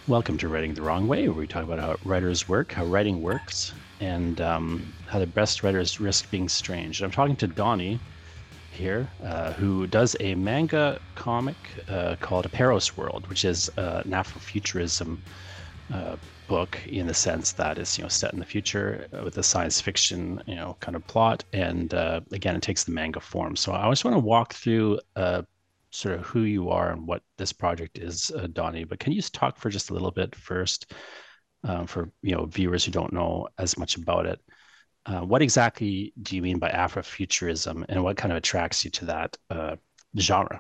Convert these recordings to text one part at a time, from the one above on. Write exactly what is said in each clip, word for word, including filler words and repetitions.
Welcome to Writing the Wrong Way, where we talk about how writers work, how writing works, and um, how the best writers risk being strange. I'm talking to Donnie here, uh, who does a manga comic uh, called Aperos World, which is uh, an Afrofuturism uh, book in the sense that it's you know set in the future with a science fiction you know kind of plot, and uh, again it takes the manga form. So I just want to walk through uh, sort of who you are and what this project is, uh, Donnie. But can you just talk for just a little bit first, um, for you know viewers who don't know as much about it? Uh, what exactly do you mean by Afrofuturism, and what kind of attracts you to that uh, genre?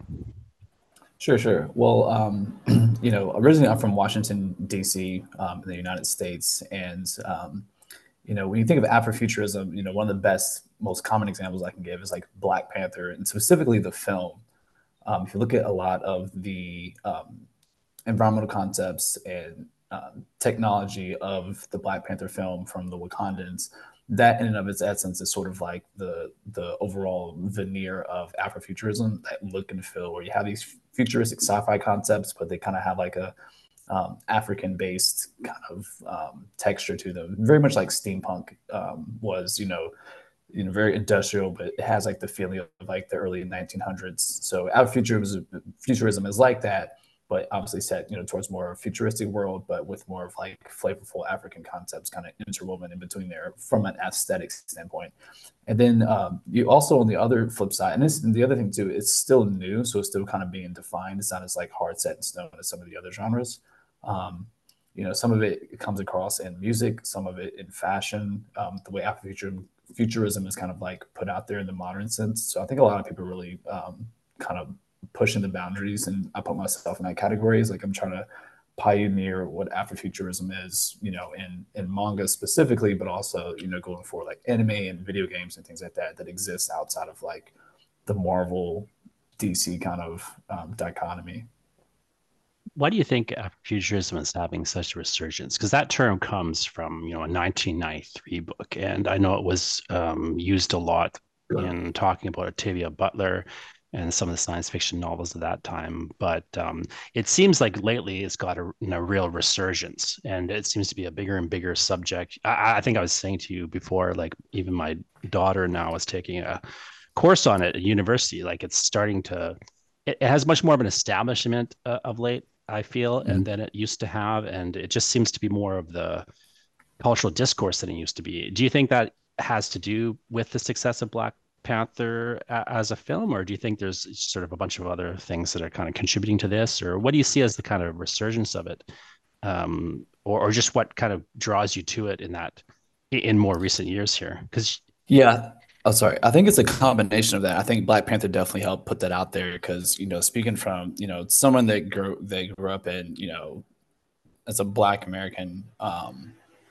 Sure, sure. Well, um, you know, originally I'm from Washington, D C, um, in the United States. And, um, you know, when you think of Afrofuturism, you know, one of the best, most common examples I can give is like Black Panther and specifically the film. Um, if you look at a lot of the um, environmental concepts and um, technology of the Black Panther film from the Wakandans, that in and of its essence is sort of like the the overall veneer of Afrofuturism, that look and feel, where you have these futuristic sci-fi concepts, but they kind of have like a um, African-based kind of um, texture to them, very much like steampunk um, was, you know, you know, very industrial, but it has like the feeling of like the early nineteen hundreds. So Afrofuturism futurism is like that, but obviously set, you know, towards more of a futuristic world, but with more of like flavorful African concepts kind of interwoven in between there from an aesthetic standpoint. And then um, you also on the other flip side, and this and the other thing too, it's still new, so it's still kind of being defined. It's not as like hard set in stone as some of the other genres. Um, you know, some of it comes across in music, some of it in fashion, um, the way Afrofuturism futurism is kind of like put out there in the modern sense. So I think a lot of people really um, kind of pushing the boundaries, and I put myself in that category. Is like I'm trying to pioneer what Afrofuturism is, you know, in in manga specifically, but also you know going for like anime and video games and things like that that exist outside of like the Marvel D C kind of um, dichotomy. Why do you think Afrofuturism is having such a resurgence? Because that term comes from, you know, a nineteen ninety-three book, and I know it was um, used a lot in talking about Octavia Butler and some of the science fiction novels of that time. But um, it seems like lately it's got a, a real resurgence, and it seems to be a bigger and bigger subject. I, I think I was saying to you before, like even my daughter now is taking a course on it at university. Like it's starting to, it, it has much more of an establishment uh, of late, I feel, and Mhm. than it used to have. And it just seems to be more of the cultural discourse than it used to be. Do you think that has to do with the success of Black Panther a- as a film, or do you think there's sort of a bunch of other things that are kind of contributing to this, or what do you see as the kind of resurgence of it, um, or, or just what kind of draws you to it in that in more recent years here? Because Yeah. Oh, sorry. I think it's a combination of that. I think Black Panther definitely helped put that out there because, you know, speaking from, you know, someone that grew that grew up in, you know, as a Black American, um,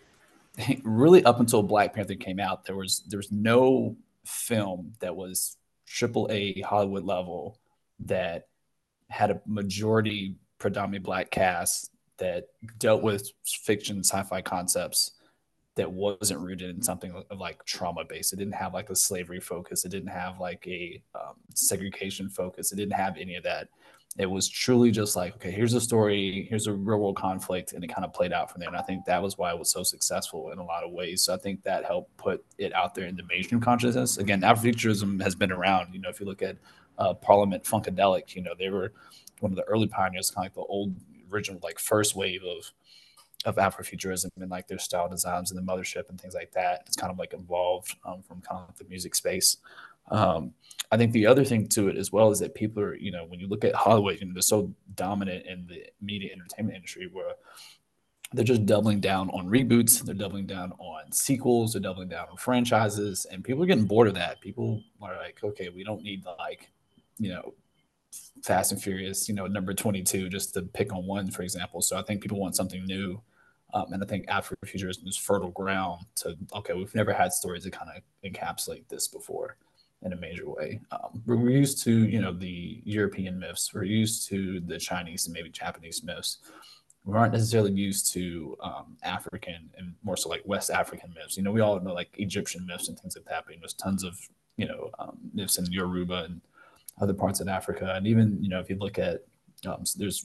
really up until Black Panther came out, there was there was no film that was triple A Hollywood level that had a majority predominantly black cast that dealt with fiction sci-fi concepts that wasn't rooted in something of like trauma based. It didn't have like a slavery focus. It didn't have like a um, segregation focus. It didn't have any of that. It was truly just like, okay, here's a story, here's a real world conflict, and it kind of played out from there. And I think that was why it was so successful in a lot of ways. So I think that helped put it out there in the mainstream consciousness. Again, Afrofuturism has been around. You know, if you look at uh, Parliament Funkadelic, you know, they were one of the early pioneers, kind of like the old original, like first wave of of Afrofuturism and like their style designs and the mothership and things like that. It's kind of like evolved um, from kind of like the music space. Um, I think the other thing to it as well is that people are, you know, when you look at Hollywood, you know, they're so dominant in the media entertainment industry where they're just doubling down on reboots, they're doubling down on sequels, they're doubling down on franchises, and people are getting bored of that. People are like, okay, we don't need like, you know, Fast and Furious, you know, number twenty-two, just to pick on one, for example. So I think people want something new. Um, and I think Afrofuturism is fertile ground to, okay, we've never had stories that kind of encapsulate this before in a major way. Um, we're used to, you know, the European myths, we're used to the Chinese and maybe Japanese myths. We aren't necessarily used to um, African and more so like West African myths. You know, we all know like Egyptian myths and things like that, but there's tons of, you know, um, myths in Yoruba and other parts of Africa. And even, you know, if you look at, um, so there's, you know,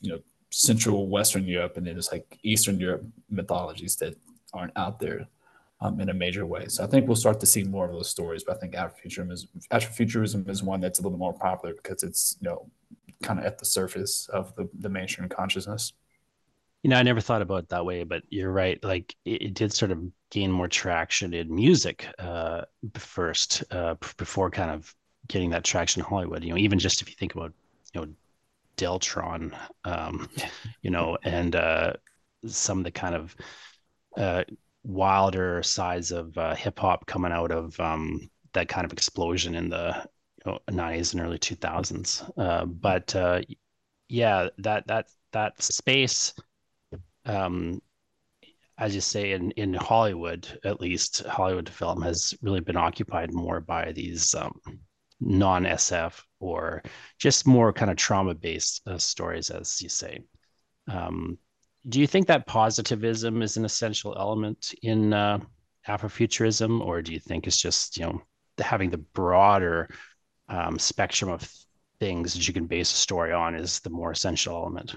Central Western Europe, and then there's like Eastern Europe mythologies that aren't out there um, in a major way. So I think we'll start to see more of those stories. But I think Afrofuturism is Afrofuturism is one that's a little more popular because it's, you know, kind of at the surface of the, the mainstream consciousness. You know, I never thought about it that way, but you're right. Like it, it did sort of gain more traction in music uh, first, uh, before kind of getting that traction in Hollywood. You know, even just if you think about, you know, Deltron, um, you know, and uh, some of the kind of uh, wilder sides of uh, hip hop coming out of um, that kind of explosion in the, you know, nineties and early two thousands. Uh, but uh, yeah, that that that space, um, as you say, in in Hollywood, at least Hollywood film has really been occupied more by these um, non S F or just more kind of trauma based uh, stories, as you say. Um, do you think that positivism is an essential element in uh, Afrofuturism, or do you think it's just, you know, having the broader um, spectrum of things that you can base a story on is the more essential element?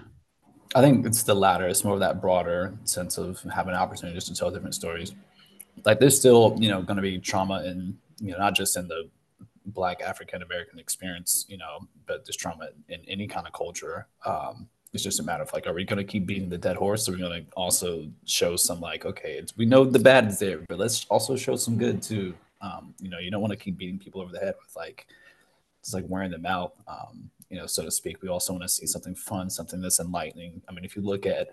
I think it's the latter. It's more of that broader sense of having opportunities to tell different stories. Like there's still, you know, going to be trauma in, you know, not just in the Black African American experience, you know, but there's trauma in any kind of culture. Um, it's just a matter of like, are we going to keep beating the dead horse? Or are we going to also show some like, okay, it's, we know the bad is there, but let's also show some good too. Um, you know, you don't want to keep beating people over the head with like, just like wearing them out, um, you know, so to speak. We also want to see something fun, something that's enlightening. I mean, if you look at,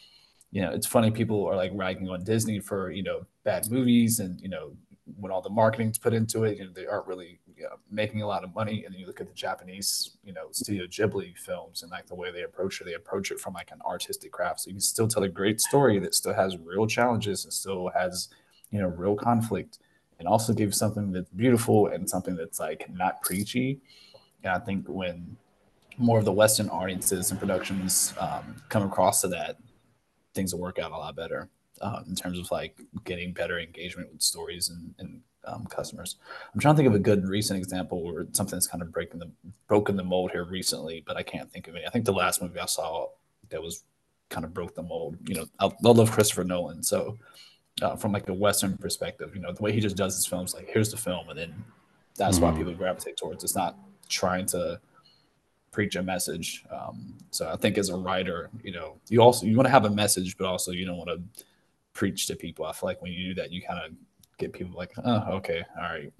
you know, it's funny, people are like ragging on Disney for, you know, bad movies and, you know, when all the marketing's put into it, you know, they aren't really, you know, making a lot of money. And then you look at the Japanese, you know, Studio Ghibli films and like the way they approach it, they approach it from like an artistic craft. So you can still tell a great story that still has real challenges and still has, you know, real conflict, and also give something that's beautiful and something that's like not preachy. And I think when more of the Western audiences and productions um, come across to that, things will work out a lot better uh, in terms of like getting better engagement with stories and, and um, customers. I'm trying to think of a good recent example where something that's kind of breaking the broken the mold here recently, but I can't think of any. I think the last movie I saw that was kind of broke the mold. You know, I, I love Christopher Nolan, so uh, from like a Western perspective, you know, the way he just does his films, like here's the film, and then that's why Mm-hmm. people gravitate towards. It's not trying to preach a message. Um, so I think as a writer, you know, you also you want to have a message, but also you don't want to preach to people. I feel like when you do that, you kind of get people like, oh, okay, all right.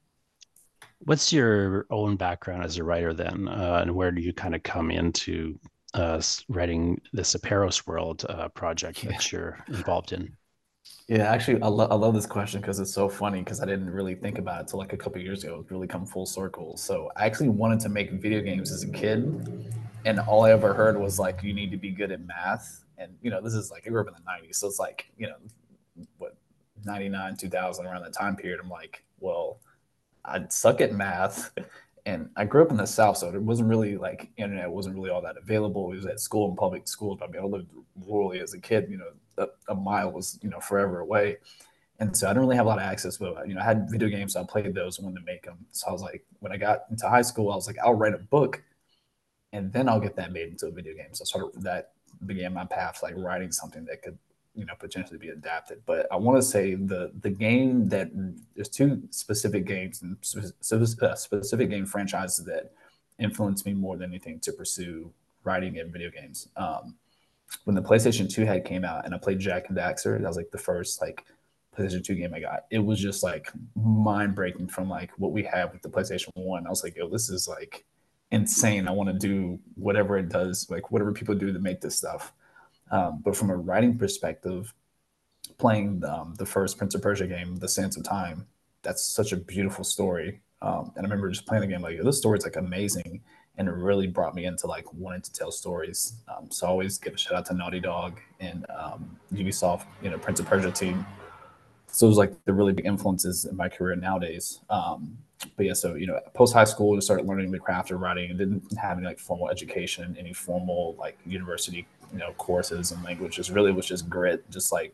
What's your own background as a writer then, uh, and where do you kind of come into uh, writing this Aparos World uh, project Yeah, that you're involved in? yeah. Actually, I, lo- I love this question because it's so funny because I didn't really think about it until like a couple years ago. It's really come full circle. So I actually wanted to make video games as a kid, and all I ever heard was like, you need to be good at math. And you know, this is like I grew up in the nineties, so it's like, you know, what, ninety-nine, two thousand, around that time period. I'm like, well, I suck at math. And I grew up in the South, so it wasn't really like internet wasn't really all that available. It was at school in public schools. But I mean, I lived rurally as a kid. You know, a, a mile was, you know, forever away, and so I didn't really have a lot of access. But you know, I had video games, so I played those and wanted to make them. So I was like, when I got into high school, I was like, I'll write a book, and then I'll get that made into a video game. So sort of that began my path, like writing something that could, you know, potentially be adapted. But I want to say the the game that there's two specific games and uh, specific game franchises that influenced me more than anything to pursue writing in video games. Um, when the PlayStation two had came out and I played Jak and Daxter, that was like the first like PlayStation two game I got. It was just like mind breaking from like what we have with the PlayStation one. I was like, yo, this is like insane. I want to do whatever it does, like whatever people do to make this stuff. Um, but from a writing perspective, playing um, the first Prince of Persia game, The Sands of Time, that's such a beautiful story. Um, and I remember just playing the game like, this story is like amazing, and it really brought me into like wanting to tell stories. Um, so I always give a shout out to Naughty Dog and um, Ubisoft, you know, Prince of Persia team. So it was like the really big influences in my career nowadays. Um, but yeah, so you know, post high school, I started learning the craft of writing, and didn't have any like formal education, any formal like university, you know, courses and languages. Really was just grit, just like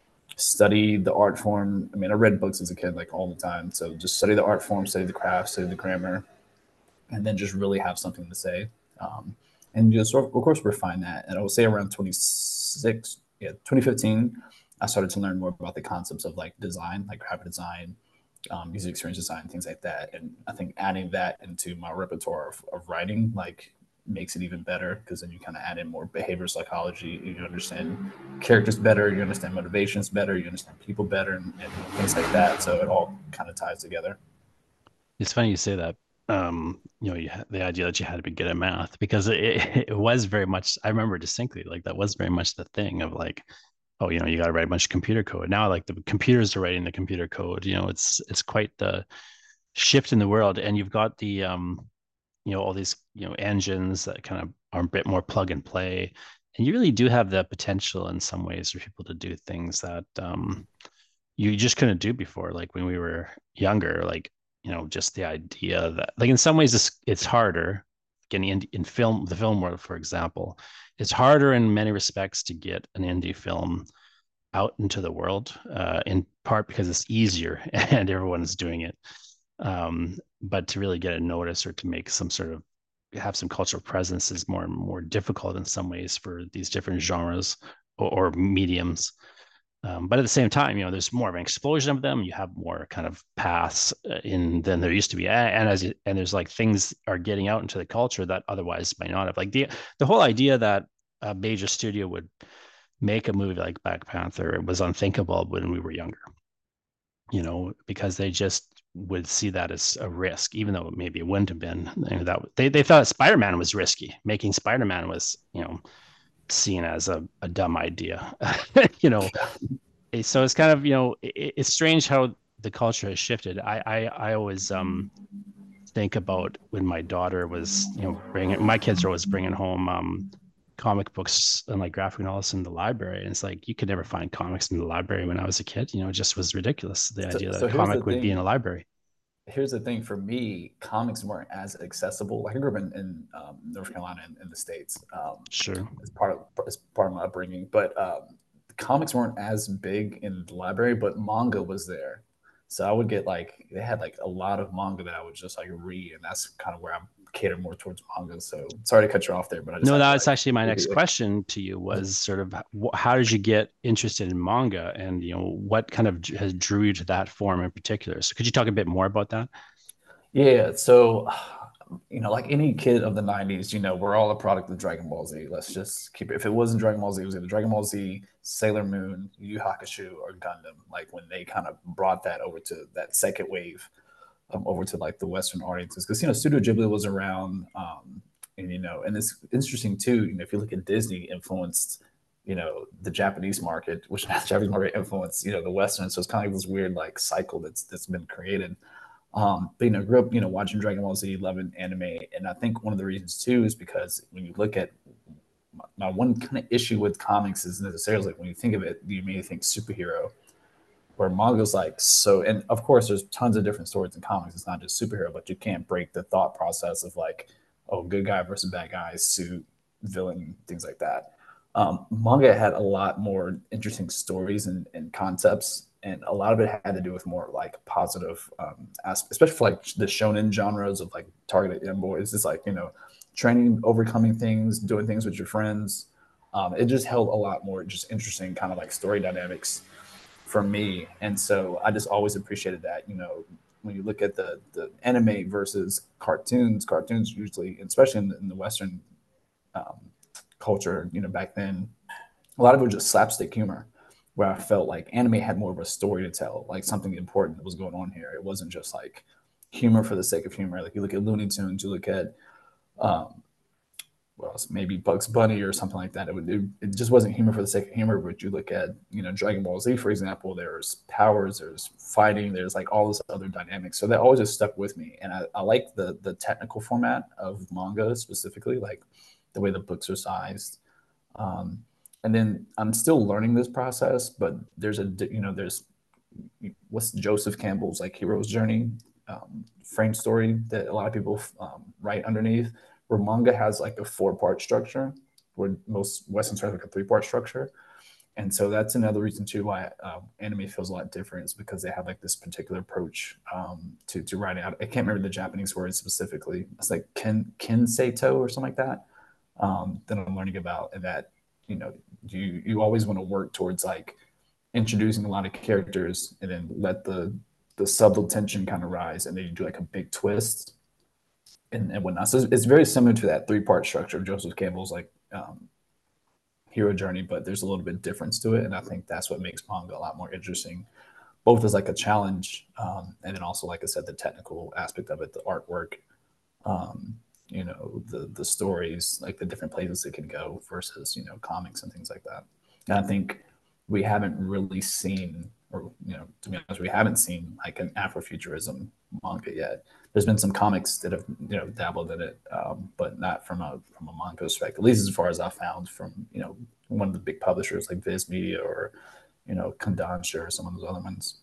study the art form. I mean, I read books as a kid like all the time, so just study the art form, study the craft, study the grammar, and then just really have something to say. Um, and just of course refine that. And I would say around twenty-six, yeah, twenty fifteen, I started to learn more about the concepts of like design, like graphic design, um, music experience design, things like that. And I think adding that into my repertoire of, of writing like makes it even better because then you kind of add in more behavior psychology. You understand characters better, you understand motivations better, you understand people better, and, and things like that. So it all kind of ties together. It's funny you say that. Um, you know, you had the idea that you had to be good at math because it, it was very much, I remember distinctly, like that was very much the thing of like, oh, you know, you got to write a bunch of computer code. Now, like the computers are writing the computer code. You know, it's it's quite the shift in the world, and you've got the um, you know, all these you know engines that kind of are a bit more plug and play, and you really do have the potential in some ways for people to do things that um, you just couldn't do before. Like when we were younger, like you know, just the idea that like in some ways it's it's harder. Getting in, in film, the film world, for example, it's harder in many respects to get an indie film out into the world, uh, in part because it's easier and everyone's doing it. Um, but to really get a notice or to make some sort of have some cultural presence is more and more difficult in some ways for these different genres or, or mediums. Um, but at the same time, you know, there's more of an explosion of them. You have more kind of paths uh, in than there used to be, and as you, and there's like things are getting out into the culture that otherwise might not have. Like the the whole idea that a major studio would make a movie like Black Panther was unthinkable when we were younger. You know, because they just would see that as a risk, even though maybe it wouldn't have been. You know, that they they thought Spider Man was risky. Making Spider Man was, you know, seen as a, a dumb idea. you know, so it's kind of you know it, it's strange how the culture has shifted. I I, I always um think about when my daughter was you know bringing my kids are always bringing home um comic books and like graphic novels in the library, and it's like you could never find comics in the library when I was a kid. You know, it just was ridiculous the So, idea that a so here's the comic would be in a thing. library. Here's the thing for me, comics weren't as accessible. Like I grew up in, in um, North Carolina in, in the States um, Sure. as part of as part of my upbringing, but um, comics weren't as big in the library, but manga was there. So I would get like they had like a lot of manga that I would just like read, and that's kind of where I'm catered more towards manga. So sorry to cut you off there, but I just No, had to that's like actually my next question to you was sort of how did you get interested in manga, and you know what kind of has drew you to that form in particular? So could you talk a bit more about that? Yeah, so you know, like any kid of the nineties, you know, we're all a product of Dragon Ball Z. Let's just keep it. If it wasn't Dragon Ball Z, it was either Dragon Ball Z, Sailor Moon, Yu Yu Hakusho, or Gundam. Like when they kind of brought that over to that second wave, um, over to like the Western audiences, because you know, Studio Ghibli was around, um, and you know, and it's interesting too. You know, if you look at Disney influenced, you know, the Japanese market, which the Japanese market influenced, you know, the Western. So it's kind of like this weird like cycle that's that's been created. Um, but you know, grew up, you know, watching Dragon Ball Z, loving anime, and I think one of the reasons too is because when you look at my, my one kind of issue with comics is necessarily like when you think of it, you immediately think superhero, where manga's like so, and of course there's tons of different stories in comics. It's not just superhero, but you can't break the thought process of like, oh, good guy versus bad guy, suit, villain, things like that. Um, manga had a lot more interesting stories and, and concepts, and a lot of it had to do with more like positive, um, aspects, especially for like the shonen genres of like targeted young boys. It's like you know, training, overcoming things, doing things with your friends. Um, it just held a lot more just interesting kind of like story dynamics for me. And so I just always appreciated that. You know, when you look at the the anime versus cartoons, cartoons usually, especially in the, in the Western um, culture, you know, back then, a lot of it was just slapstick humor, where I felt like anime had more of a story to tell, like something important that was going on here. It wasn't just like humor for the sake of humor. Like you look at Looney Tunes, you look at um, well, maybe Bugs Bunny or something like that. It would it, it just wasn't humor for the sake of humor. But you look at you know Dragon Ball Z, for example, there's powers, there's fighting, there's like all this other dynamics. So that always just stuck with me, and I, I like the the technical format of manga specifically, like the way the books are sized. Um, and then I'm still learning this process, but there's a you know there's what's Joseph Campbell's like hero's journey um, frame story that a lot of people um, write underneath, where manga has like a four part structure, where most Western have like a three part structure. And so that's another reason too why uh, anime feels a lot different is because they have like this particular approach um, to to writing out. I can't remember the Japanese word specifically. It's like ken ken seito or something like that. um, that I'm learning about, and that you know you you always want to work towards like introducing a lot of characters and then let the the subtle tension kind of rise, and then you do like a big twist and, and whatnot. So it's, it's very similar to that three part structure of Joseph Campbell's like um, hero journey, but there's a little bit difference to it, and I think that's what makes manga a lot more interesting, both as like a challenge, um, and then also like I said, the technical aspect of it, the artwork, um, you know, the the stories, like the different places it can go versus you know comics and things like that. And I think we haven't really seen, or you know, to be honest, we haven't seen like an Afrofuturism manga yet. There's been some comics that have you know dabbled in it, um, but not from a from a manga perspective. At least as far as I found from you know one of the big publishers like Viz Media or you know Kodansha or some of those other ones.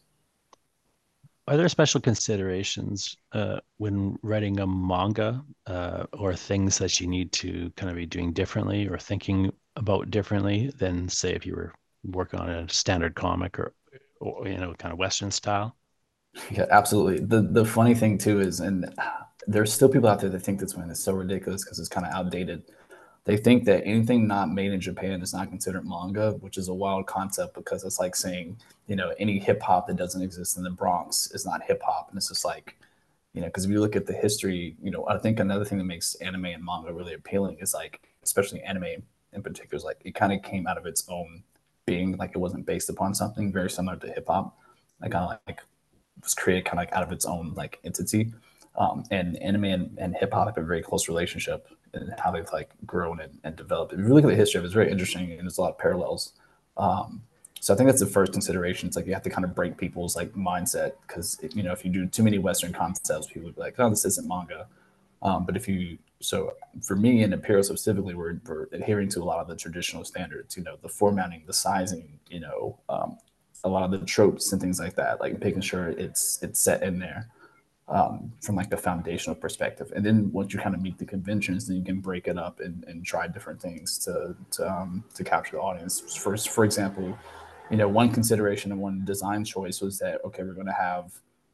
Are there special considerations uh, when writing a manga uh, or things that you need to kind of be doing differently or thinking about differently than, say, if you were working on a standard comic or, or you know, kind of Western style? Yeah, absolutely. The the funny thing too is, and there's still people out there that think this one is so ridiculous because it's kind of outdated. They think that anything not made in Japan is not considered manga, which is a wild concept because it's like saying, you know, any hip hop that doesn't exist in the Bronx is not hip hop. And it's just like, you know, because if you look at the history, you know, I think another thing that makes anime and manga really appealing is like, especially anime in particular, is like it kind of came out of its own being, like it wasn't based upon something very similar to hip hop. Like kind of like was created kind of like out of its own like entity. Um, and anime and, and hip hop have a very close relationship and how they've like grown and, and developed. If you look at the history of it, it's very interesting and there's a lot of parallels. Um, so I think that's the first consideration. It's like you have to kind of break people's like mindset because you know if you do too many Western concepts, people would be like, "Oh, this isn't manga." Um, but if you so for me and Imperial specifically, we're, we're adhering to a lot of the traditional standards. You know, the formatting, the sizing. You know, um, a lot of the tropes and things like that. Like making sure it's it's set in there um, from like a foundational perspective. And then once you kind of meet the conventions, then you can break it up and, and try different things to to, um, to capture the audience. For for example, you know, one consideration and one design choice was that okay, we're going to have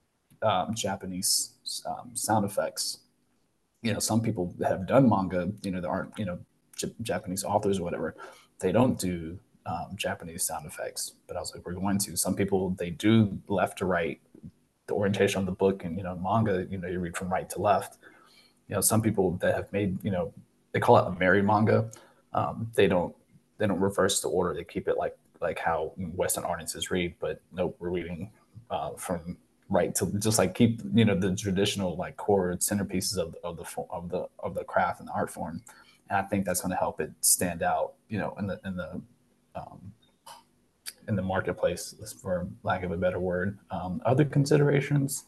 um, Japanese um, sound effects. You know, some people that have done manga, you know, there aren't you know J- Japanese authors or whatever, they don't do um, Japanese sound effects. But I was like, we're going to. Some people they do left to right the orientation of the book and you know manga you know you read from right to left you know some people that have made you know they call it a merry manga um, they don't they don't reverse the order they keep it like like how Western audiences read but nope we're reading uh, from right to just like keep you know the traditional like core centerpieces of, of the of the of the craft and the art form and I think that's going to help it stand out you know in the in the um, in the marketplace, for lack of a better word. Um, other considerations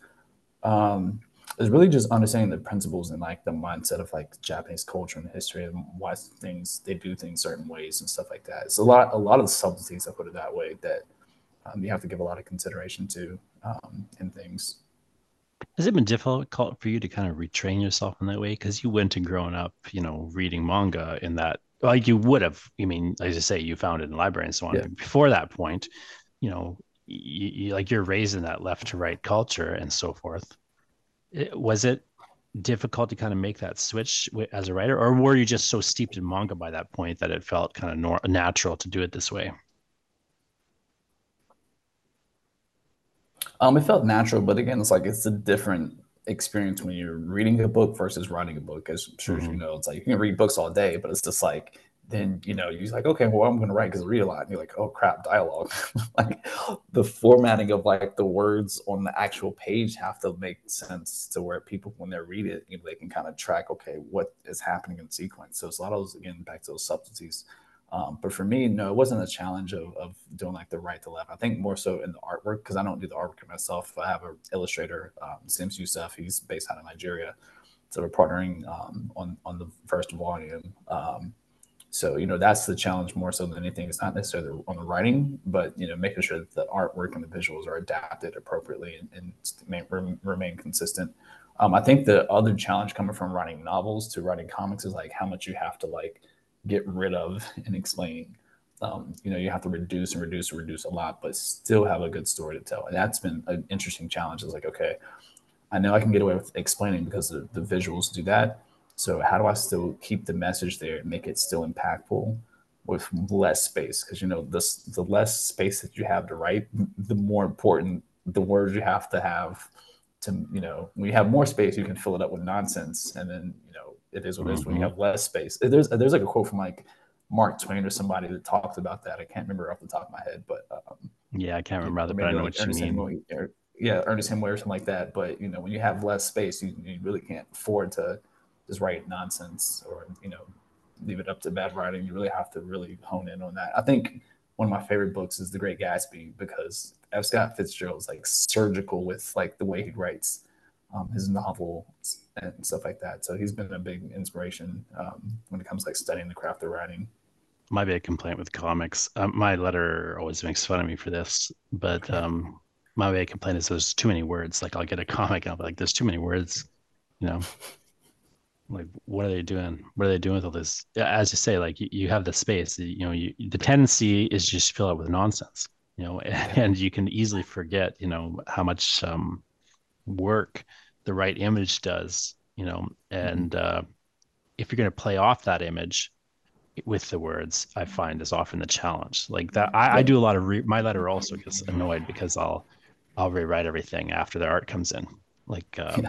um, is really just understanding the principles and like the mindset of like Japanese culture and history and why things they do things certain ways and stuff like that. It's a lot, a lot of the subtleties. I put it that way that um, you have to give a lot of consideration to um, in things. Has it been difficult for you to kind of retrain yourself in that way? Because you went and grown up, you know, reading manga in that, like you would have. I mean, as I say, you found it in the library and so on. Yeah. But before that point, you know, you, you, like you're raised in that left to right culture and so forth. It, was it difficult to kind of make that switch as a writer, or were you just so steeped in manga by that point that it felt kind of nor- natural to do it this way? Um, it felt natural, but again, it's like it's a different experience when you're reading a book versus writing a book. As I'm sure as you Mm-hmm. know, it's like you can read books all day, but it's just like then you know you're like, okay, well I'm going to write because I read a lot. And you're like, oh crap, dialogue. Like the formatting of like the words on the actual page have to make sense to where people when they read it, you know, they can kind of track, okay, what is happening in sequence. So it's a lot of those again back to those subtleties um, but for me, no, it wasn't a challenge of, of doing like the right to left. I think more so in the artwork because I don't do the artwork myself. I have an illustrator, um, Sims Youssef. He's based out of Nigeria, so we're partnering um, on on the first volume. Um, so you know that's the challenge more so than anything. It's not necessarily on the writing, but you know making sure that the artwork and the visuals are adapted appropriately and, and remain, remain consistent. Um, I think the other challenge coming from writing novels to writing comics is like how much you have to like get rid of and explain. Um, you know, you have to reduce and reduce and reduce a lot, but still have a good story to tell. And that's been an interesting challenge. It's like, okay, I know I can get away with explaining because the, the visuals do that. So how do I still keep the message there and make it still impactful with less space? Because you know, the the less space that you have to write, the more important the words you have to have to, you know, when you have more space, you can fill it up with nonsense, and then you know it is what it is. When you Mm-hmm. have less space, there's there's like a quote from like Mark Twain or somebody that talks about that. I can't remember off the top of my head, but um, Yeah, I can't remember or that, but I maybe know like what you Ernest mean. Hemingway, or, yeah, Ernest Hemingway or something like that. But you know, when you have less space, you, you really can't afford to just write nonsense or you know leave it up to bad writing. You really have to really hone in on that. I think one of my favorite books is The Great Gatsby because F. Scott Fitzgerald is like surgical with like the way he writes um, his novels and stuff like that. So he's been a big inspiration um, when it comes to like studying the craft of writing. My big complaint with comics, um, my letter always makes fun of me for this, but um, my big complaint is there's too many words. Like I'll get a comic and I'll be like, there's too many words, you know, like what are they doing? What are they doing with all this? Yeah, as you say, like you, you have the space, you know, you, the tendency is just fill it with nonsense, you know, Yeah. and you can easily forget, you know, how much um, work the right image does, you know, Mm-hmm. and uh, if you're going to play off that image with the words, I find is often the challenge. Like that, I, I Yep. do a lot of re- my letter also gets annoyed because I'll I'll rewrite everything after the art comes in. Like, um, Yeah.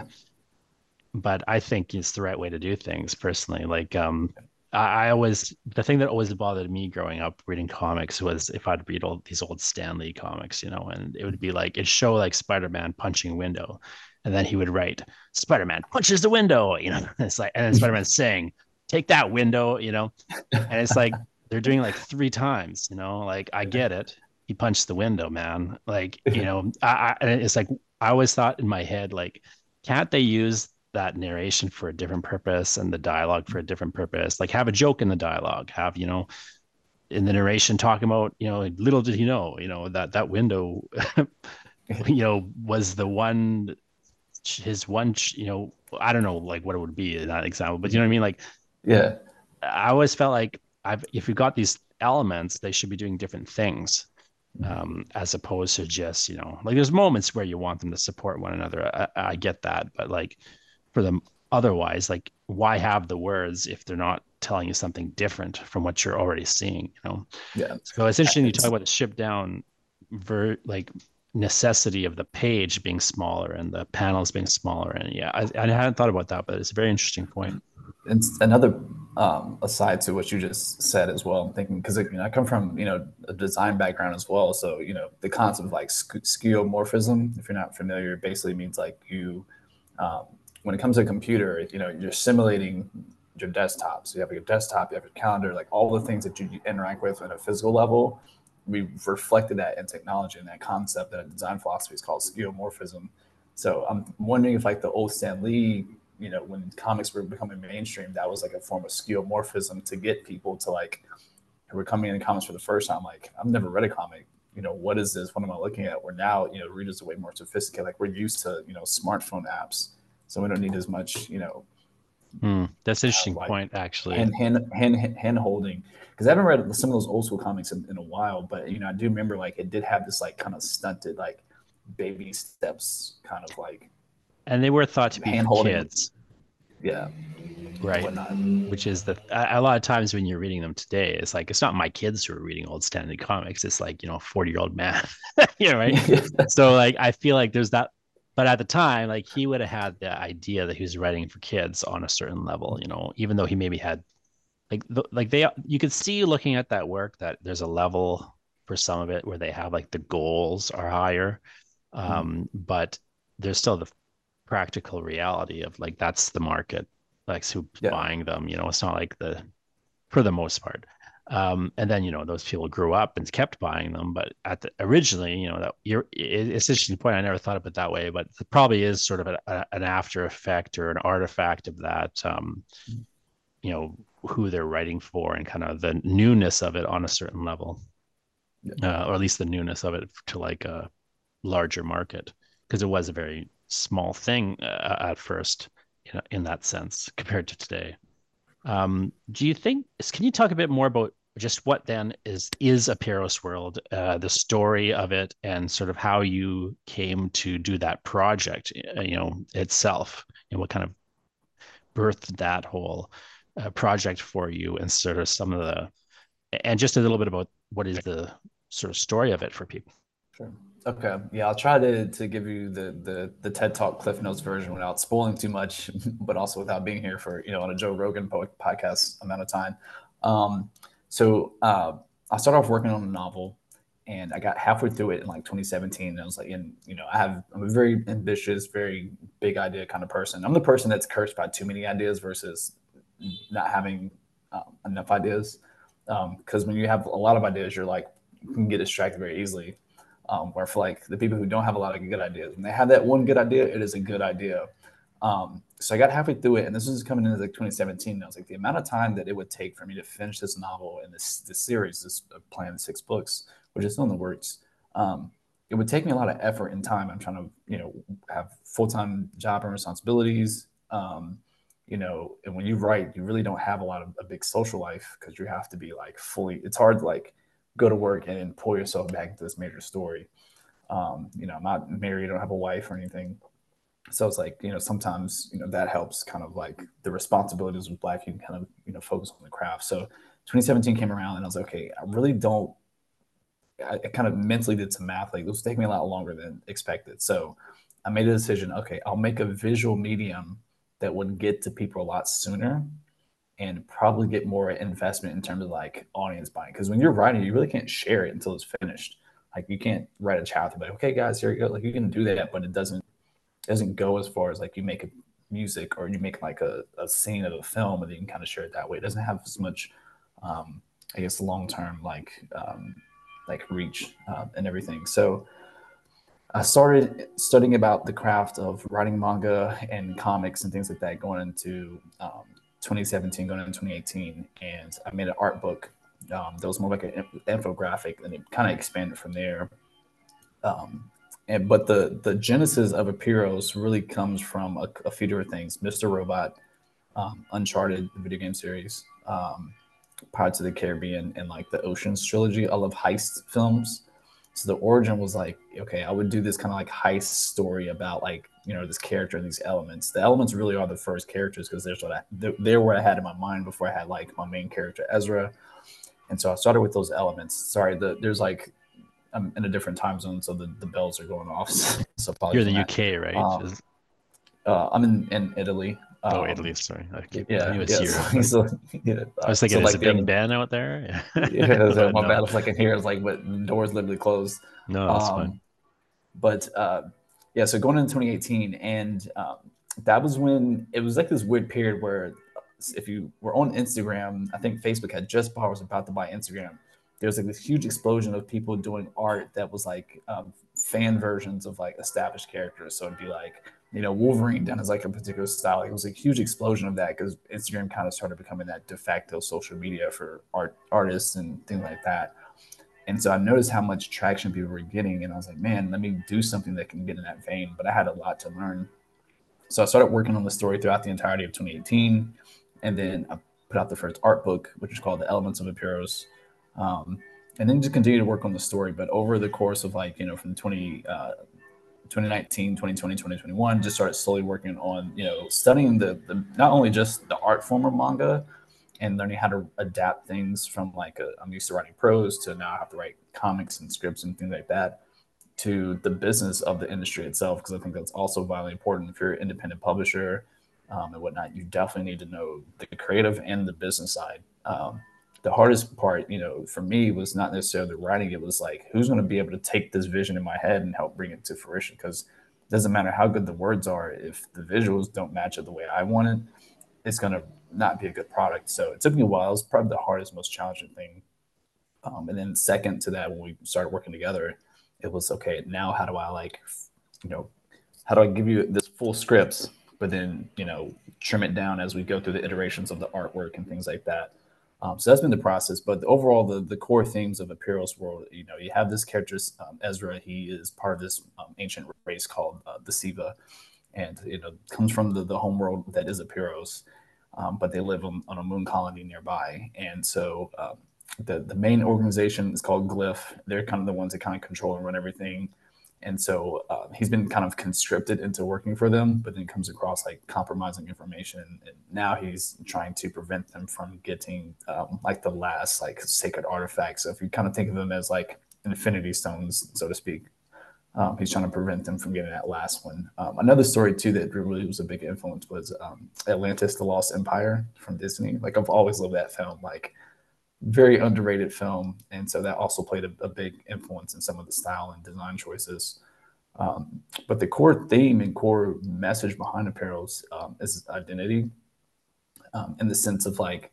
but I think it's the right way to do things personally. Like, um, I, I always the thing that always bothered me growing up reading comics was if I'd read all these old Stan Lee comics, you know, and it would be like it'd show like Spider-Man punching a window, and then he would write Spider-Man punches the window, you know, and it's like and then Spider-Man saying, "Take that window," you know, and it's like they're doing like three times, you know, like I get it. He punched the window, man. Like, you know, I, I and it's like I always thought in my head, like, can't they use that narration for a different purpose and the dialogue for a different purpose? Like have a joke in the dialogue, have, you know, in the narration talking about, you know, little did he know, you know, that that window, you know, was the one his one, you know, I don't know like what it would be in that example, but you know what I mean? Like Yeah. I always felt like I've if you've got these elements, they should be doing different things, um, as opposed to just, you know, like there's moments where you want them to support one another. I, I get that, but like for them otherwise, like why have the words if they're not telling you something different from what you're already seeing, you know? Yeah. So it's interesting you talk It's about the ship down ver like necessity of the page being smaller and the panels being smaller. And yeah, I, I hadn't thought about that, but it's a very interesting point. it's another um, aside to what you just said as well. I'm thinking because you know, I come from you know a design background as well, so you know the concept of like sk- skeuomorphism. If you're not familiar, it basically means like you, um, when it comes to a computer, you know you're simulating your desktop. So you have your desktop, you have your calendar, like all the things that you interact with on a physical level. We've reflected that in technology, and that concept that design philosophy is called skeuomorphism. So I'm wondering if like the old Stan Lee, you know, when comics were becoming mainstream, that was like a form of skeuomorphism to get people to like who were coming into comics for the first time. Like, I've never read a comic. You know, what is this? What am I looking at? Where now, you know, readers are way more sophisticated. Like we're used to, you know, smartphone apps, so we don't need as much, you know, Hmm, that's an uh, interesting like point, actually. hand hand hand hand holding. Because I haven't read some of those old school comics in, in a while, but you know, I do remember like it did have this like kind of stunted like baby steps, kind of like And they were thought to be hand for holding. kids, Yeah, and right? whatnot. Which is the a, a lot of times when you're reading them today, it's like it's not my kids who are reading old Stanley comics. It's like, you know, forty year old man, you know, right? So like I feel like there's that, but at the time, like he would have had the idea that he was writing for kids on a certain level, you know, even though he maybe had like the, like they you could see looking at that work that there's a level for some of it where they have like the goals are higher, um, but there's still the practical reality of like that's the market, like who's Yeah, buying them. You know, it's not like the for the most part. Um, and then you know those people grew up and kept buying them, but at the originally, you know that you're it's an interesting point. I never thought of it that way, but it probably is sort of a, a, an after effect or an artifact of that. Um, you know who they're writing for and kind of the newness of it on a certain level, yeah, uh, or at least the newness of it to like a larger market because it was a very small thing uh, at first in, in that sense compared to today. Um, do you think, can you talk a bit more about just what then is is Aperos World, uh, the story of it, and sort of how you came to do that project, uh, you know, itself, and what kind of birthed that whole uh, project for you, and sort of some of the, and just a little bit about what is the sort of story of it for people. Sure. Okay. Yeah, I'll try to to give you the the the TED Talk Cliff Notes version without spoiling too much, but also without being here for, you know, on a Joe Rogan po- podcast amount of time. Um, so uh, I started off working on a novel, and I got halfway through it in like twenty seventeen, and I was like, and you know, I have I'm a very ambitious, very big idea kind of person. I'm the person that's cursed by too many ideas versus not having um, enough ideas. Because um, when you have a lot of ideas, you're like you can get distracted very easily. Um, where for like the people who don't have a lot of good ideas, when they have that one good idea, it is a good idea. Um, so I got halfway through it, and this was coming into like twenty seventeen. And I was like, the amount of time that it would take for me to finish this novel and this this series, this uh, planned six books, which is still in the works, um, it would take me a lot of effort and time. I'm trying to, you know, have full time job and responsibilities. Um, you know, and when you write, you really don't have a lot of a big social life because you have to be like fully. It's hard to like go to work and then pull yourself back into this major story. Um, you know, I'm not married, I don't have a wife or anything. So it's like, you know, sometimes, you know, that helps kind of like the responsibilities with Black, you can kind of, you know, focus on the craft. So twenty seventeen came around and I was like, okay, I really don't, I, I kind of mentally did some math. Like, this was taking me a lot longer than expected. So I made a decision, okay, I'll make a visual medium that would get to people a lot sooner and probably get more investment in terms of like audience buying. Because when you're writing, you really can't share it until it's finished. Like you can't write a chapter, like, okay, guys, here you go. Like you can do that, but it doesn't it doesn't go as far as like you make a music or you make like a, a scene of a film and you can kind of share it that way. It doesn't have as much, um, I guess, long term like um, like reach uh, and everything. So I started studying about the craft of writing manga and comics and things like that going into um, twenty seventeen, going into twenty eighteen. And I made an art book um, that was more like an infographic, and it kind of expanded from there. Um, and but the the genesis of Aperos really comes from a, a few different things: mister Robot, um, Uncharted, the video game series, um, Pirates of the Caribbean, and like the Ocean's trilogy. I love heist films. So the origin was like, okay, I would do this kind of like heist story about like, you know, this character and these elements. The elements really are the first characters because there's what I, they're, they're what I had in my mind before I had like my main character Ezra. And so I started with those elements. Sorry, the, there's like I'm in a different time zone, so the, the bells are going off. So You're apologies in on the that. U K, right? Um, Is- uh, I'm in, in Italy. oh, Um, Italy. Sorry, I, keep, I knew yeah, it's yeah. Europe. So, But so, yeah, I uh, was so thinking, is like it the Big other, Ben out there? yeah, so But my no, bad if I can hear it's like, but the doors literally closed. no, that's fine. Um, but uh, yeah, so going into twenty eighteen, and um, that was when it was like this weird period where if you were on Instagram, I think Facebook had just bought, was about to buy Instagram. There was like this huge explosion of people doing art that was like um, fan versions of like established characters. So it'd be like, you know, Wolverine done as like a particular style. Like, it was a huge explosion of that because Instagram kind of started becoming that de facto social media for art artists and things like that. And so I noticed how much traction people were getting, and I was like, man, let me do something that can get in that vein. But I had a lot to learn. So I started working on the story throughout the entirety of twenty eighteen, and then I put out the first art book, which is called The Elements of Aperos. Um, and then just continue to work on the story. But over the course of like, you know, from twenty, uh, twenty nineteen, twenty twenty, twenty twenty-one, just started slowly working on, you know, studying the, the not only just the art form of manga, and learning how to adapt things from like a, I'm used to writing prose to now I have to write comics and scripts and things like that, to the business of the industry itself. Because I think that's also vitally important. If you're an independent publisher um, and whatnot, you definitely need to know the creative and the business side. Um, the hardest part, you know, for me was not necessarily writing. It was like, who's going to be able to take this vision in my head and help bring it to fruition? Because it doesn't matter how good the words are, if the visuals don't match it the way I want it, it's going to not be a good product. So it took me a while. It was probably the hardest, most challenging thing. Um, and then second to that, when we started working together, it was okay. Now, how do I like, you know, how do I give you this full scripts, but then, you know, trim it down as we go through the iterations of the artwork and things like that. Um, so that's been the process. But overall, the the core themes of Aperos world, you know, you have this character, um, Ezra. He is part of this um, ancient race called uh, the Siva, and you know, comes from the the home world that is Aperos. Um, but they live on, on a moon colony nearby. And so um, the, the main organization is called Glyph. They're kind of the ones that kind of control and run everything. And so uh, he's been kind of conscripted into working for them, but then comes across like compromising information. And now he's trying to prevent them from getting um, like the last like sacred artifacts. So if you kind of think of them as like infinity stones, so to speak, um, he's trying to prevent them from getting that last one. Um, another story too that really was a big influence was um, Atlantis: The Lost Empire from Disney. Like I've always loved that film. Like very underrated film, and so that also played a, a big influence in some of the style and design choices. Um, but the core theme and core message behind apparels um, is identity, um, in the sense of like,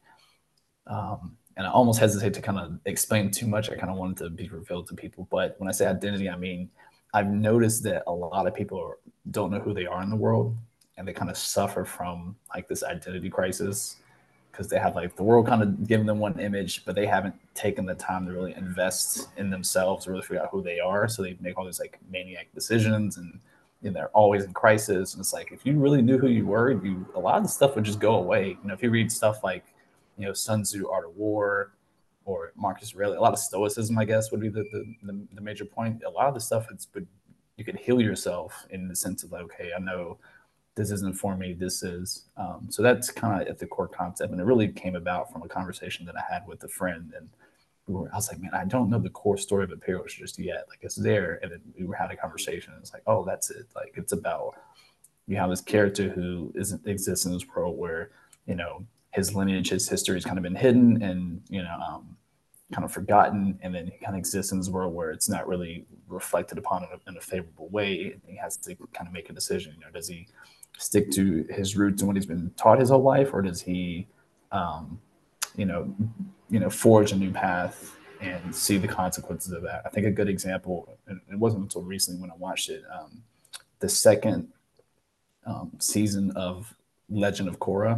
um, and I almost hesitate to kind of explain too much. I kind of wanted to be revealed to people, but when I say identity, I mean I've noticed that a lot of people don't know who they are in the world, and they kind of suffer from like this identity crisis because they have like the world kind of giving them one image, but they haven't taken the time to really invest in themselves to really figure out who they are. So they make all these like maniac decisions, and you know, they're always in crisis. And it's like if you really knew who you were, you a lot of the stuff would just go away. You know, if you read stuff like you know Sun Tzu, Art of War, or Marcus Aurelius, a lot of stoicism, I guess, would be the the, the, the major point. A lot of the stuff it's but you could heal yourself in the sense of like, okay, I know this isn't for me, this is. Um, so that's kind of at the core concept. And it really came about from a conversation that I had with a friend. And we were, I was like, man, I don't know the core story of Imperials just yet. Like it's there. And then we were had a conversation. And it's like, oh, that's it. Like it's about you have this character who isn't exists in this world where, you know, his lineage, his history has kind of been hidden and, you know, um, kind of forgotten. And then he kind of exists in this world where it's not really reflected upon in a, in a favorable way. And he has to kind of make a decision. You know, does he stick to his roots and what he's been taught his whole life, or does he, um, you know, you know, forge a new path and see the consequences of that? I think a good example, and it wasn't until recently when I watched it, um, the second um, season of Legend of Korra,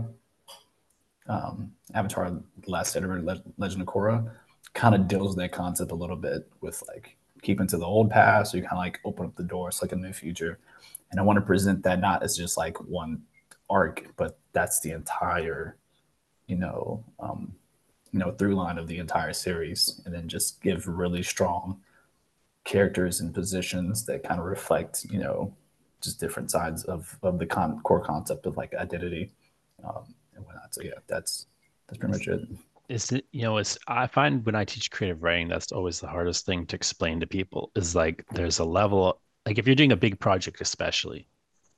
um, Avatar: The Last Airbender, Legend of Korra, kind of deals with that concept a little bit with like keeping to the old past, so you kind of like open up the door, it's like a new future. And I want to present that not as just like one arc, but that's the entire, you know, um, you know, through line of the entire series, and then just give really strong characters and positions that kind of reflect, you know, just different sides of of the con- core concept of like identity um, and whatnot. So yeah, that's that's pretty much it. Is it, you know, it's, I find when I teach creative writing, that's always the hardest thing to explain to people is like there's a level, like if you're doing a big project, especially,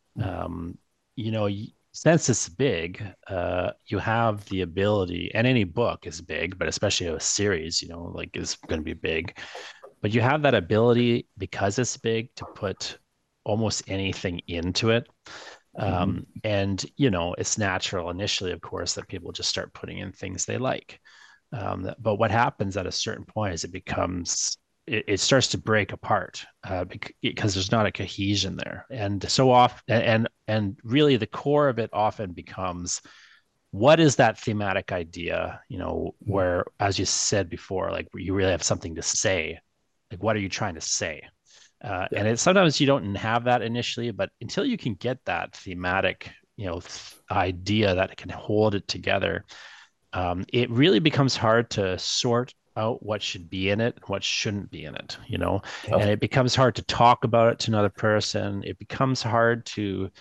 um, you know, since it's big, uh, you have the ability, and any book is big, but especially a series, you know, like is going to be big, but you have that ability because it's big to put almost anything into it. Um, Mm-hmm. and you know, it's natural initially, of course, that people just start putting in things they like. Um, but what happens at a certain point is it becomes it, it starts to break apart uh, because there's not a cohesion there, and so often, and and really the core of it often becomes what is that thematic idea, you know, where, as you said before, like where you really have something to say, like what are you trying to say? Uh, Yeah. and it's sometimes you don't have that initially, but until you can get that thematic, you know, th- idea that can hold it together, um, it really becomes hard to sort out what should be in it, what shouldn't be in it, you know, and Yep. it becomes hard to talk about it to another person. It becomes hard to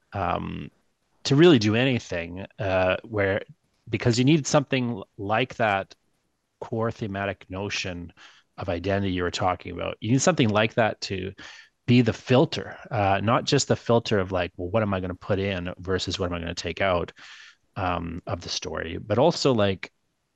um, to really do anything uh, where because you need something like that core thematic notion of identity you were talking about. You need something like that to be the filter, uh, not just the filter of like, well, what am I going to put in versus what am I going to take out um, of the story, but also like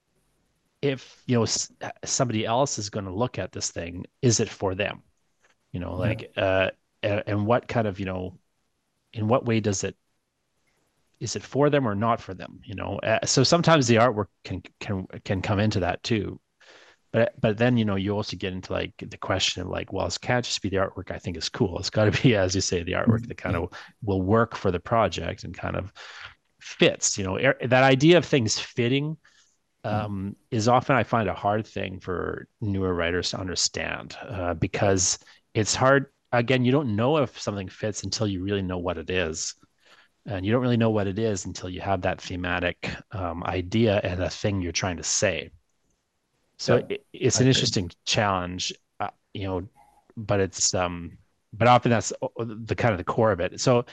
if you know somebody else is going to look at this thing, is it for them? You know, Yeah. like uh, and what kind of you know in what way does it is it for them or not for them? You know, uh, so sometimes the artwork can can can come into that too. But but then you know you also get into like the question of like, well, it can't just be the artwork I think is cool. It's got to be, as you say, the artwork that kind Yeah. of will work for the project and kind of fits. You know, that idea of things fitting um, is often I find a hard thing for newer writers to understand uh, because it's hard. Again, you don't know if something fits until you really know what it is. And you don't really know what it is until you have that thematic um, idea and a thing you're trying to say. So Yep. it, it's I an agree. interesting challenge, uh, you know, but it's um, but often that's the kind of the core of it. So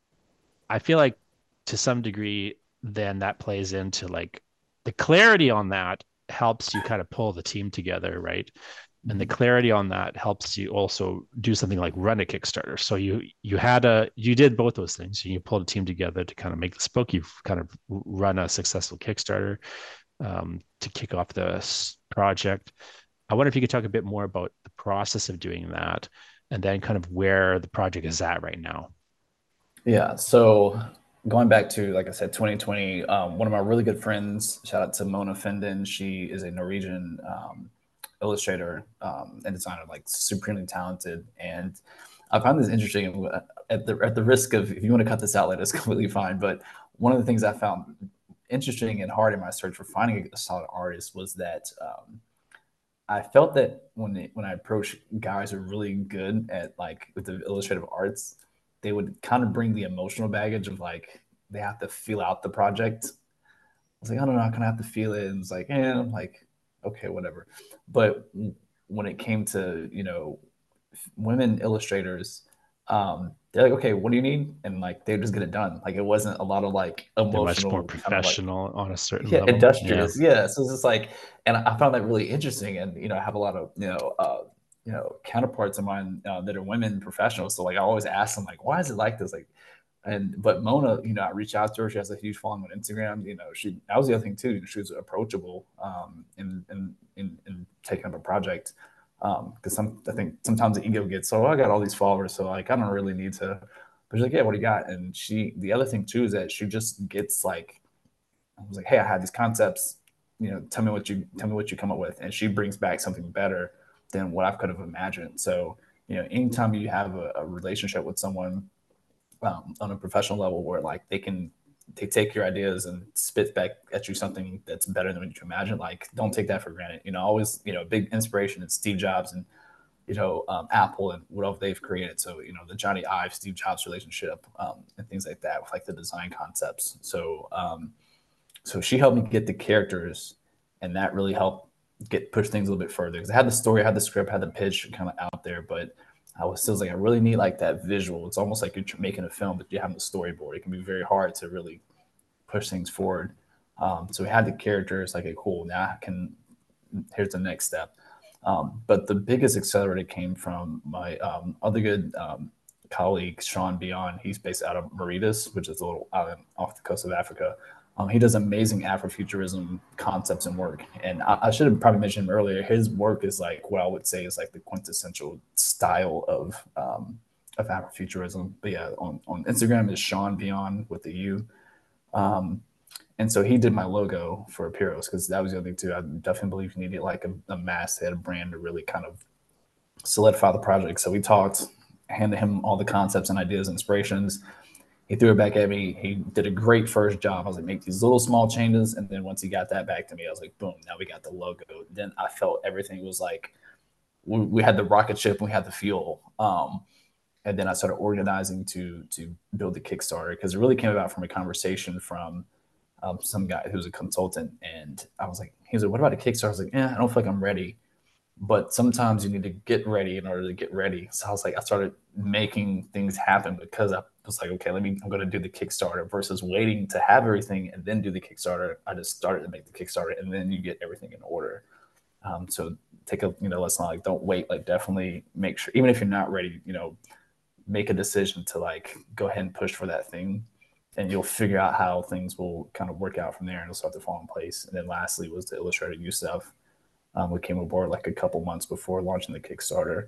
I feel like to some degree, then that plays into like the clarity on that helps you kind of pull the team together, right? And the Mhm. clarity on that helps you also do something like run a Kickstarter. So you you had a you did both those things. You pulled a team together to kind of make this book. You've kind of run a successful Kickstarter um, to kick off the project. I wonder if you could talk a bit more about the process of doing that, and then kind of where the project is at right now. Yeah. So going back to, like I said, twenty twenty, um, one of my really good friends, shout out to Mona Fenden. She is a Norwegian um, illustrator um, and designer, like supremely talented. And I find this interesting at the, at the risk of, if you want to cut this out later, it's completely fine. But one of the things I found interesting and hard in my search for finding a solid artist was that um, I felt that when they, when I approached guys who are really good at like with the illustrative arts, they would kind of bring the emotional baggage of like they have to feel out the project. I was like, I don't know, I kind of have to feel it, and it's like, yeah, I'm like, okay, whatever. But when it came to you know women illustrators, um, they're like, okay, what do you need? And like they just get it done. Like it wasn't a lot of like They're much more emotional kind of like professional on a certain yeah, level. Yeah. industrious. Yeah. So it's just like, and I found that really interesting. And, you know, I have a lot of, you know, uh, you know, counterparts of mine uh, that are women professionals. So like, I always ask them like, why is it like this? Like, and, but Mona, you know, I reached out to her. She has a huge following on Instagram. You know, she, that was the other thing too. She was approachable um, in, in, in, in taking up a project. Um, cause some, I think sometimes the ego gets, so oh, I got all these followers. So like, I don't really need to, but she's like, yeah, what do you got? And she, the other thing too, is that she just gets like, I was like, hey, I had these concepts. You know, tell me what you tell me what you come up with, and she brings back something better than what I could have imagined. So, you know, anytime you have a, a relationship with someone um, on a professional level where like they can they take your ideas and spit back at you something that's better than what you imagine, like don't take that for granted. You know, always you know, big inspiration is Steve Jobs and you know um, Apple and what else they've created. So you know, the Johnny Ive Steve Jobs relationship um, and things like that with like the design concepts. So um, so she helped me get the characters, and that really helped get push things a little bit further because I had the story, I had the script, I had the pitch kind of out there, but I was still like, I really need like that visual. It's almost like you're making a film, but you have the storyboard. It can be very hard to really push things forward. Um, so we had the characters, like, okay, cool. Now I can. Here's the next step. Um, but the biggest accelerator came from my um, other good um, colleague, Sean Beyond. He's based out of Mauritius, which is a little island off the coast of Africa. Um, he does amazing Afrofuturism concepts and work. And I, I should have probably mentioned him earlier. His work is like what I would say is like the quintessential style of um, of Afrofuturism. But yeah, on, on Instagram is Sean Beyond with the U. Um, and so he did my logo for Apiros because that was the other thing too. I definitely believe you needed like a, a masthead brand to really kind of solidify the project. So we talked, handed him all the concepts and ideas, and inspirations. He threw it back at me. He did a great first job. I was like, make these little small changes. And then once he got that back to me, I was like, boom, now we got the logo. Then I felt everything was like, we, we had the rocket ship and we had the fuel. Um, and then I started organizing to to build the Kickstarter because it really came about from a conversation from um, some guy who's a consultant. And I was like, he was like, what about a Kickstarter? I was like, yeah, I don't feel like I'm ready. But sometimes you need to get ready in order to get ready. So I was like, I started making things happen because I was like, okay, let me, I'm going to do the Kickstarter versus waiting to have everything and then do the Kickstarter. I just started to make the Kickstarter and then you get everything in order. Um, so take a, you know, let's not like, don't wait, like definitely make sure, even if you're not ready, you know, make a decision to like go ahead and push for that thing and you'll figure out how things will kind of work out from there and it'll start to fall in place. And then lastly was the illustrator Yusuf, um, we came aboard like a couple months before launching the Kickstarter.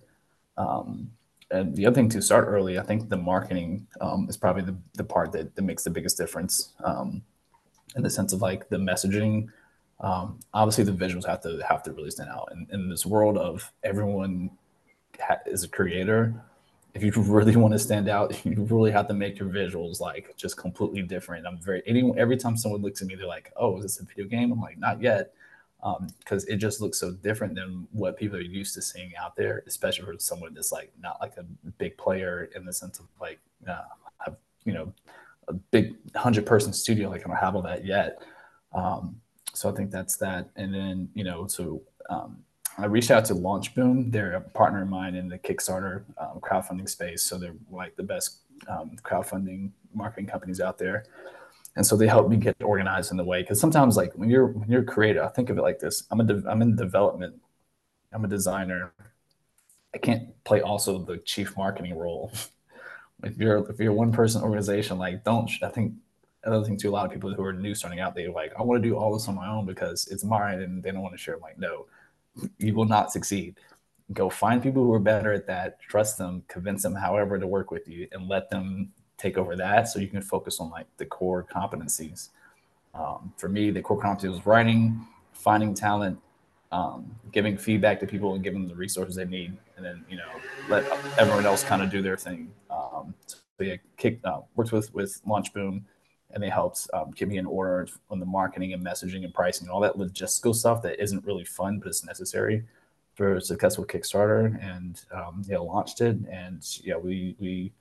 Um, and the other thing to start early, I think the marketing um, is probably the, the part that, that makes the biggest difference um, in the sense of like the messaging. Um, obviously, the visuals have to have to really stand out. And in this world of everyone ha- is a creator, if you really want to stand out, you really have to make your visuals like just completely different. I'm very any, every time someone looks at me, they're like, "Oh, is this a video game?" I'm like, "Not yet." Because um, it just looks so different than what people are used to seeing out there, especially for someone that's like not like a big player in the sense of like, uh, have, you know, a big hundred person studio. Like I don't have all that yet. Um, so I think that's that. And then, you know, so um, I reached out to LaunchBoom. They're a partner of mine in the Kickstarter um, crowdfunding space. So they're like the best um, crowdfunding marketing companies out there. And so they helped me get organized in the way. Because sometimes, like when you're when you're creative, I think of it like this: I'm a de- I'm in development. I'm a designer. I can't play also the chief marketing role. if you're if you're a one person organization, like don't I think another thing too, a lot of people who are new starting out, they're like, I want to do all this on my own because it's mine and they don't want to share. I'm like, no, you will not succeed. Go find people who are better at that, trust them, convince them however to work with you, and let them take over that so you can focus on like the core competencies. Um, for me, the core competency was writing, finding talent, um, giving feedback to people and giving them the resources they need, and then you know let everyone else kind of do their thing. Um, so yeah, kick, uh, worked with with LaunchBoom, and they helped um, get me in order on the marketing and messaging and pricing and all that logistical stuff that isn't really fun but it's necessary for a successful Kickstarter. And um, yeah, launched it, and yeah, we we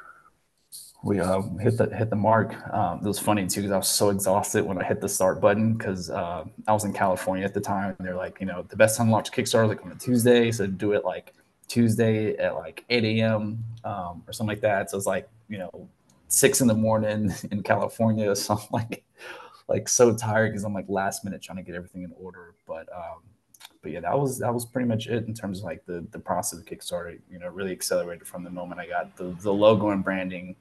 we uh, hit the hit the mark. Um, it was funny too because I was so exhausted when I hit the start button because uh, I was in California at the time, and they're like, you know, the best time to launch Kickstarter is like on a Tuesday, so do it like Tuesday at like eight a.m. Um, or something like that. So it's like you know six in the morning in California. So I'm like like so tired because I'm like last minute trying to get everything in order. But um, but yeah, that was that was pretty much it in terms of like the the process of Kickstarter. You know, really accelerated from the moment I got the the logo and branding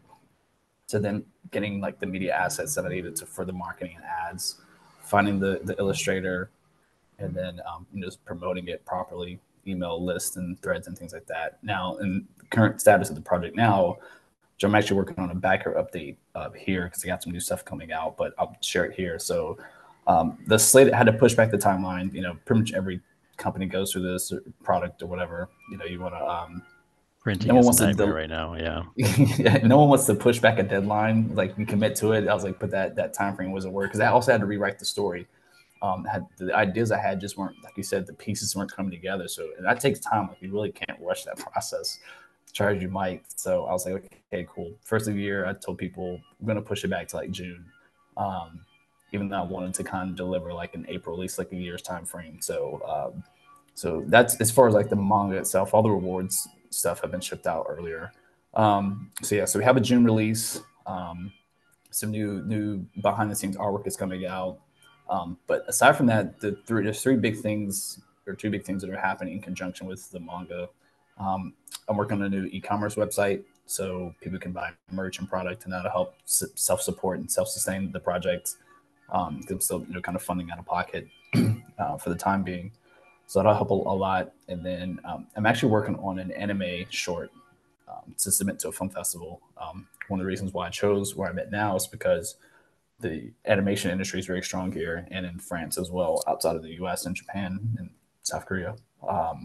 to then getting like the media assets that I needed to for the marketing and ads, finding the the illustrator, and then um, just promoting it properly, email lists and threads and things like that. Now, in the current status of the project now, which I'm actually working on a backer update uh, here because I got some new stuff coming out, but I'll share it here. So um, the slate had to push back the timeline. You know, pretty much every company goes through this product or whatever. You know, you want to. Um, Printing no one is a wants to nightmare del- right now. Yeah. yeah, no one wants to push back a deadline. Like we commit to it. I was like, but that that time frame wasn't work because I also had to rewrite the story. Um, had the ideas I had just weren't like you said, the pieces weren't coming together. So and that takes time. Like you really can't rush that process. Try as you might. So I was like, okay, cool. First of the year, I told people we're gonna push it back to like June. Um, even though I wanted to kind of deliver like in April, at least like a year's time frame. So um, so that's as far as like the manga itself. All the rewards stuff have been shipped out earlier. Um, so yeah, so we have a June release. Um, some new new behind the scenes artwork is coming out. Um, but aside from that, the three there's three big things or two big things that are happening in conjunction with the manga. Um, I'm working on a new e-commerce website so people can buy merch and product, and that'll help self-support and self-sustain the project. Um, because I'm still you know kind of funding out of pocket uh, for the time being. So that'll help a, a lot. And then um, I'm actually working on an anime short um, to submit to a film festival. Um, one of the reasons why I chose where I'm at now is because the animation industry is very strong here and in France as well, outside of the U S and Japan and South Korea. Um,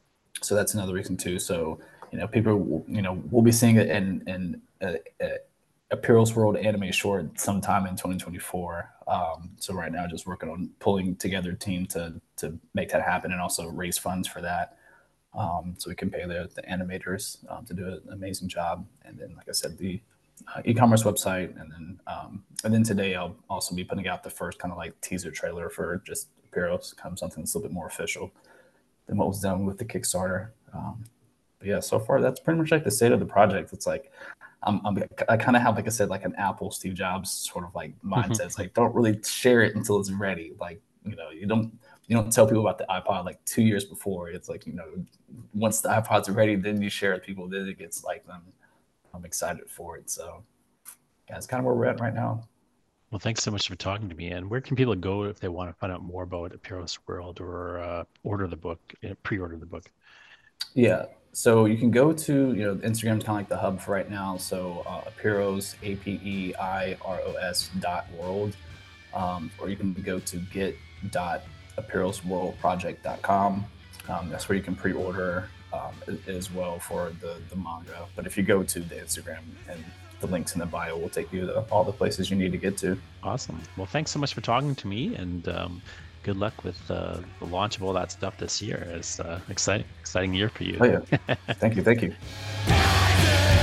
so that's another reason too. So you know, people you know we'll be seeing it in in a, a Apparel's World anime short sometime in twenty twenty-four. Um, so right now, just working on pulling together a team to to make that happen and also raise funds for that, um, so we can pay the, the animators um, to do an amazing job. And then, like I said, the uh, e-commerce website, and then um, and then today I'll also be putting out the first kind of like teaser trailer for just Apparel's, kind of something that's a little bit more official than what was done with the Kickstarter. Um, but yeah, so far that's pretty much like the state of the project. It's like I'm, I'm I kind of have, like I said, like an Apple Steve Jobs sort of like mindset. It's like don't really share it until it's ready. Like you know, you don't you don't tell people about the iPod like two years before. It's like you know, once the iPods are ready, then you share it with people. Then it gets like them. I'm excited for it. So yeah, it's kind of where we're at right now. Well, thanks so much for talking to me. And where can people go if they want to find out more about Apparel's World or uh, order the book, pre-order the book? Yeah. So you can go to, you know, Instagram's kind of like the hub for right now. So uh, Apeiros, A P E I R O S dot world. Um, or you can go to get dot apparels world project dot com. Um, that's where you can pre-order um, as well for the, the manga. But if you go to the Instagram and the links in the bio will take you to all the places you need to get to. Awesome. Well, thanks so much for talking to me, and um, good luck with uh, the launch of all that stuff this year. It's uh, exciting, exciting year for you. Oh, yeah. Thank you. Thank you.